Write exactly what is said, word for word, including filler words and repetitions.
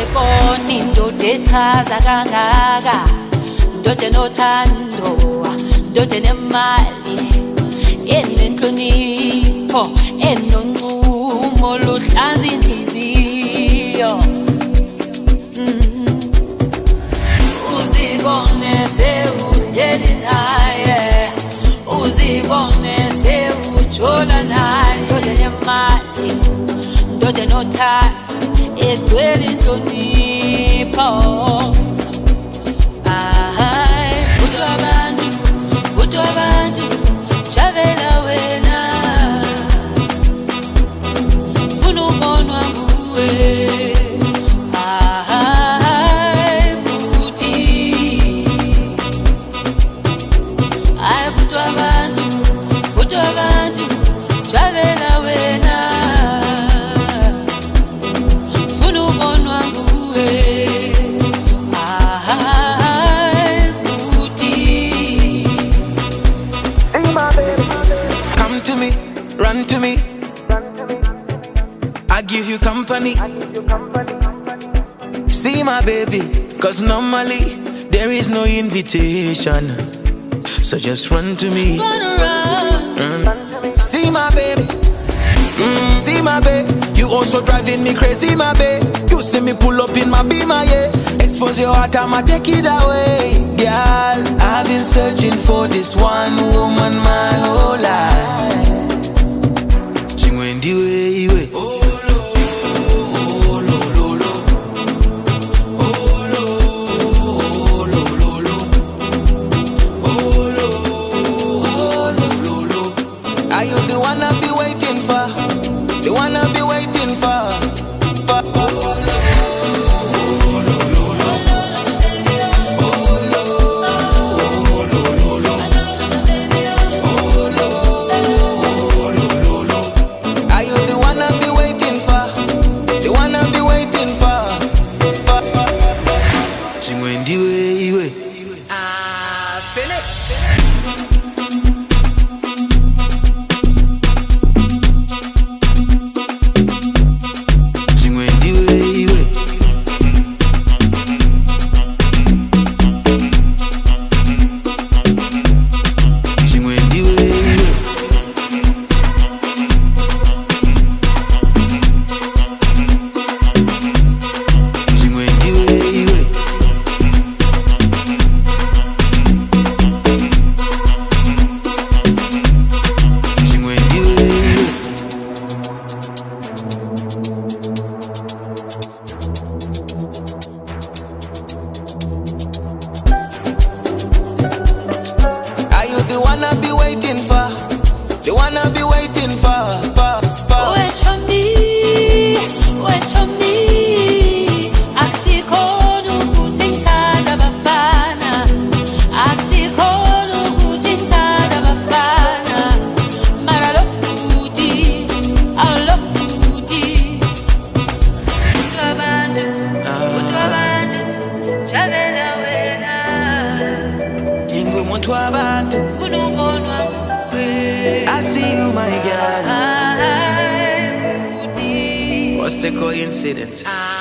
ayiboni indoda echaza kangaka, indoda enothando, indoda enemali, enenhlonipho, enoncumo oluhlanza inhliziyo. Uzibone sewuhleli naye, uzibone sewujola naye, indoda enemali, indoda enothando, egcwele inhlonipho. Hayi, uthi abantu, uthi abantu, javela wena, funa ubonwa nguwe. Hayi, buti, hayi buti abantu, buti abantu, javela wena. Run to me, I give you company. See my baby, cause normally there is no invitation. So just run to me. Gonna run. Mm. See my baby, mm. See my baby, you also driving me crazy, my baby. You see me pull up in my Beamer, yeah. Expose your heart, I'ma take it away, girl. I've been searching for this one woman my whole life. The way way. Oh lo, oh lo lo lo. Oh lo, oh lo lo lo. Oh lo, oh lo lo lo. Are you the one I've been waiting for? The one I've been waiting for? For oh lo, oh lo lo lo. Oh lo, oh lo lo lo. Oh lo, oh lo lo lo. Are you the one I've been waiting for? The one I've been waiting for? Sing when the way, way. Ah, finish. Sing when the way, way. Sing when the way, way. The one I've been waiting for, the one I've been waiting for, for, for. Wait on me, wait on me. Aksikhona ukuthi ngithanda abafana, aksikhona ukuthi ngithanda abafana. Mara lo buti, alo buti. Abantu, abantu, javela wena. Ingumuntu wabantu. I see you, my girl. What's the coincidence?